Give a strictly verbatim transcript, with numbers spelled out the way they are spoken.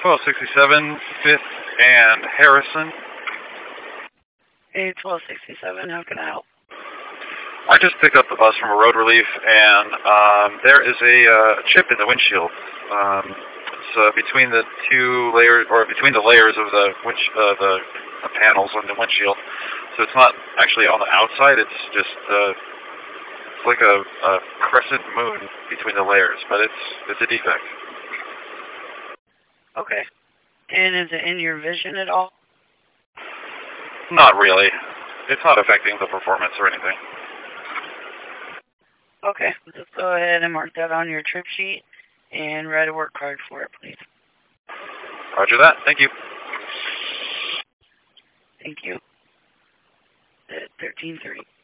twelve sixty-seven, fifth and Harrison. Hey, twelve sixty-seven, how can I help? I just picked up the bus from a road relief, and um, there is a uh, chip in the windshield. Um, it's uh, between the two layers, or between the layers of the winch, uh, the, the panels on the windshield. So it's not actually on the outside. It's just uh, it's like a, a crescent moon between the layers, but it's it's a defect. Okay. And is it in your vision at all? Not really. It's not affecting the performance or anything. Okay, let's go ahead and mark that on your trip sheet and write a work card for it, please. Roger that. Thank you. Thank you. thirteen thirty.